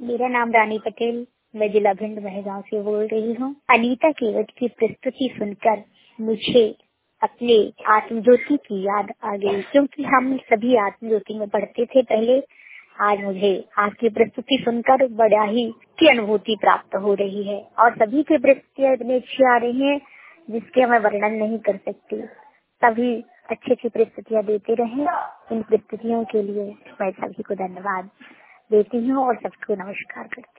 मेरा नाम रानी पटेल, मैं जिला भिंड महगांव से बोल रही हूँ। अनीता केवट की प्रस्तुति सुनकर मुझे अपने आत्मज्योति की याद आ गई, क्योंकि हम सभी आत्मज्योति में पढ़ते थे पहले। आज मुझे आपकी प्रस्तुति सुनकर बड़ा ही की अनुभूति प्राप्त हो रही है और सभी की प्रस्तुतियाँ इतनी अच्छी आ रही हैं जिसके मैं वर्णन नहीं कर सकती। सभी अच्छी अच्छी प्रस्तुतियाँ देते रहें। इन प्रस्तुतियों के लिए मैं सभी को धन्यवाद देती हूँ और सबको नमस्कार करती हूँ।